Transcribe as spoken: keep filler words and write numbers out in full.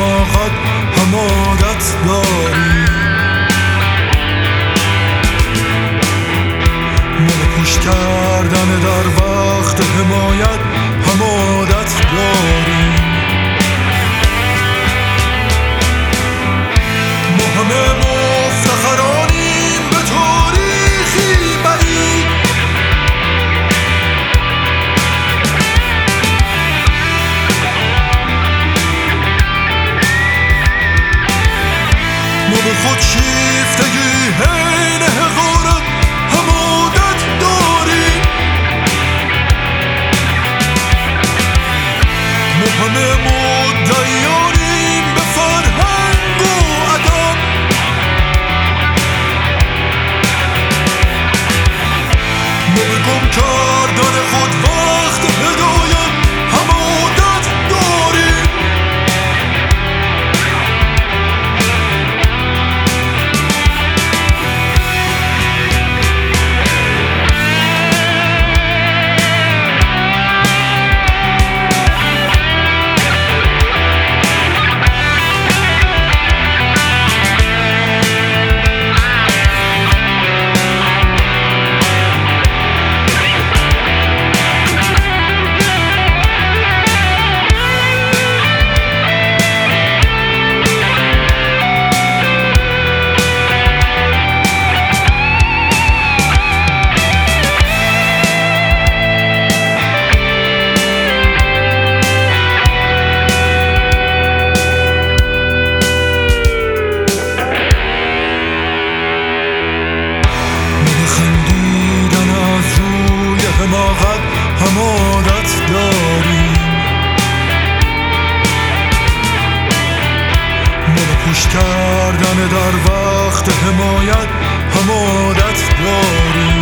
حماقت حمادت داریم، ما پوش کردن در وقت حمایت حمادت داریم. ما همه مفتخرانیم به تاریخی بعید، ما به خود شیفتگی حین حقارت حمادت داریم. ما همه مدعیانیم به فرهنگ و ادب، ما به گم کردن خود وقت هدایت حمادت داریم. حماقت حمادت داریم، ما به پوش کردن در وقت حمایت حمادت داریم.